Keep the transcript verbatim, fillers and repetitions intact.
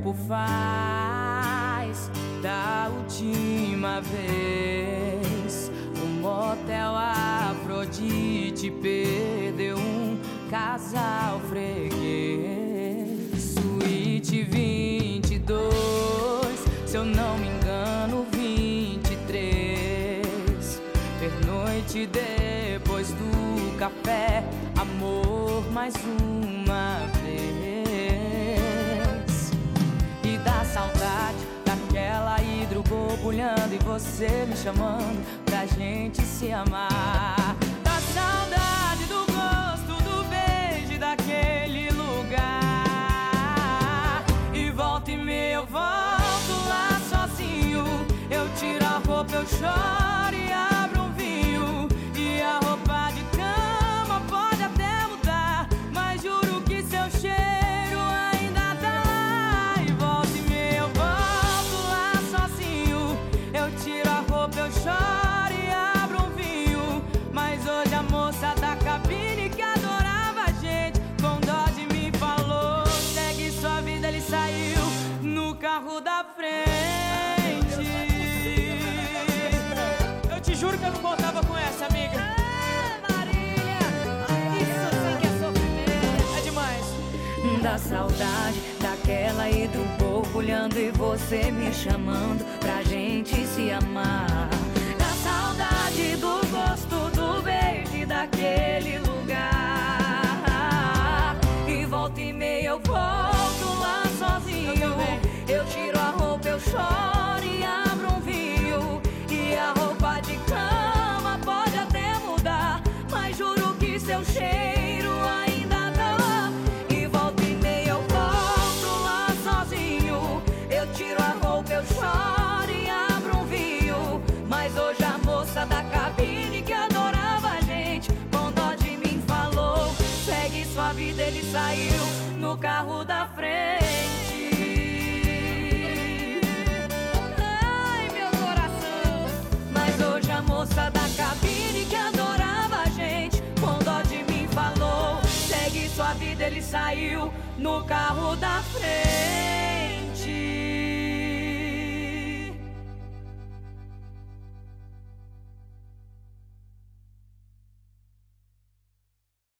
tempo faz da última vez? O motel Afrodite perdeu um casal freguês. Suíte vinte e dois, se eu não me engano, vinte e três. Pernoite depois do café, amor mais uma vez. E dá saudade daquela hidro borbulhando e você me chamando pra gente se amar. Dá saudade do gosto do beijo e daquele lugar. E volta e meia eu volto lá sozinho. Eu tiro a roupa, eu choro e abro um vinho. E a roupa de cama pode até mudar, mas juro que seu cheiro ainda tá lá. E volta e meia eu volto lá sozinho. Eu tiro a roupa, eu choro e abro um vinho. Mas hoje a moça da cabine que adorava a gente, com dó de mim falou: segue sua vida, ele saiu no carro da frente. Eu te juro que eu não contava com essa, amiga. Ah, Marília, isso sim que é sofrimento. É demais. Dá saudade daquela hidro borbulhando e você me chamando pra gente se amar. Dá saudade do gosto do beijo e daquele lugar. E volta e meia eu volto lá sozinho. Eu tiro a roupa, eu choro e abro um vinho. E a roupa de cama pode até mudar, mas juro que seu cheiro ainda tá lá. E volta e meia eu volto lá sozinho. Eu tiro a roupa, eu choro e abro um vinho. Mas hoje a moça da cabine que adorava a gente, com dó de mim falou: segue sua vida, ele saiu no carro da frente. Ai, meu coração. Mas hoje a moça da cabine que adorava a gente, com dó de mim falou: segue sua vida, ele saiu no carro da frente.